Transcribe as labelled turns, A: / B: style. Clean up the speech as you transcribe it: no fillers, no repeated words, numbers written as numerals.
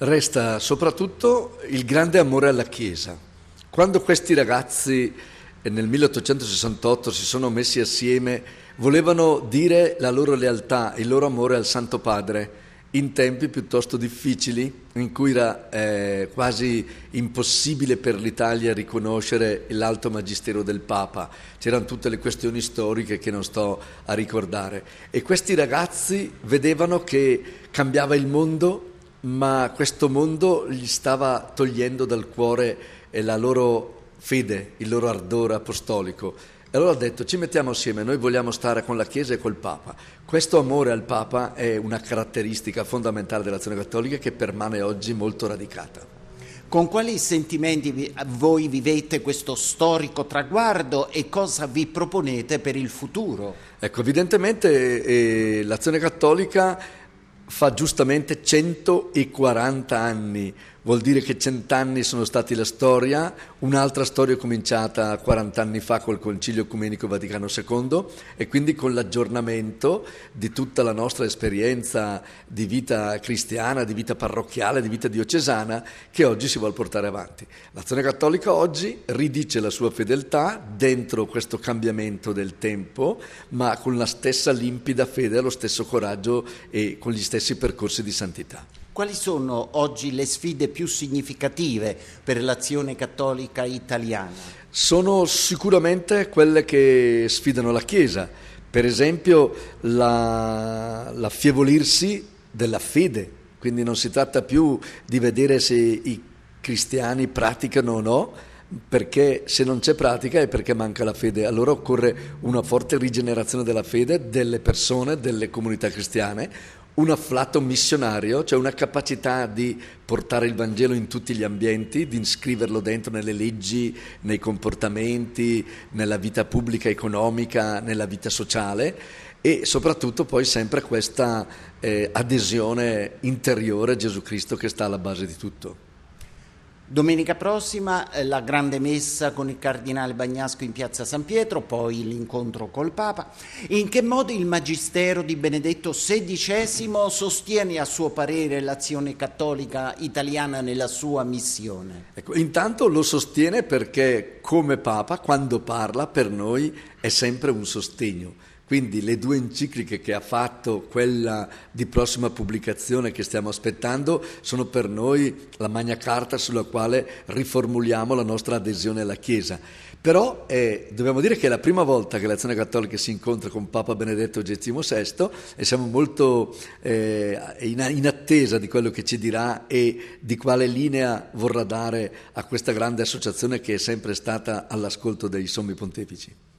A: Resta soprattutto il grande amore alla Chiesa. Quando questi ragazzi nel 1868 si sono messi assieme, volevano dire la loro lealtà, il loro amore al Santo Padre in tempi piuttosto difficili, in cui era quasi impossibile per l'Italia riconoscere l'alto magistero del Papa. C'erano tutte le questioni storiche che non sto a ricordare. E questi ragazzi vedevano che cambiava il mondo, ma questo mondo gli stava togliendo dal cuore la loro fede, il loro ardore apostolico. E allora ha detto: ci mettiamo assieme, noi vogliamo stare con la Chiesa e col Papa. Questo amore al Papa è una caratteristica fondamentale dell'azione cattolica che permane oggi molto radicata.
B: Con quali sentimenti voi vivete questo storico traguardo e cosa vi proponete per il futuro?
A: Ecco, evidentemente l'azione cattolica fa giustamente 140 anni, vuol dire che 100 anni sono stati la storia, un'altra storia è cominciata 40 anni fa col Concilio Ecumenico Vaticano II e quindi con l'aggiornamento di tutta la nostra esperienza di vita cristiana, di vita parrocchiale, di vita diocesana che oggi si vuole portare avanti. L'Azione Cattolica oggi ridice la sua fedeltà dentro questo cambiamento del tempo, ma con la stessa limpida fede, lo stesso coraggio e con gli stessi percorsi di santità.
B: Quali sono oggi le sfide più significative per l'azione cattolica italiana?
A: Sono sicuramente quelle che sfidano la Chiesa, per esempio l'affievolirsi della fede, quindi non si tratta più di vedere se i cristiani praticano o no, perché se non c'è pratica è perché manca la fede. Allora occorre una forte rigenerazione della fede delle persone, delle comunità cristiane, un afflato missionario, cioè una capacità di portare il Vangelo in tutti gli ambienti, di iscriverlo dentro nelle leggi, nei comportamenti, nella vita pubblica, economica, nella vita sociale e soprattutto poi sempre questa adesione interiore a Gesù Cristo che sta alla base di tutto.
B: Domenica prossima la grande messa con il cardinale Bagnasco in piazza San Pietro, poi l'incontro col Papa. In che modo il magistero di Benedetto XVI sostiene a suo parere l'azione cattolica italiana nella sua missione?
A: Ecco, intanto lo sostiene perché come Papa quando parla per noi è sempre un sostegno. Quindi le due encicliche che ha fatto, quella di prossima pubblicazione che stiamo aspettando, sono per noi la Magna Carta sulla quale riformuliamo la nostra adesione alla Chiesa. Però dobbiamo dire che è la prima volta che l'Azione Cattolica si incontra con Papa Benedetto XVI e siamo molto in attesa di quello che ci dirà e di quale linea vorrà dare a questa grande associazione che è sempre stata all'ascolto dei sommi pontefici.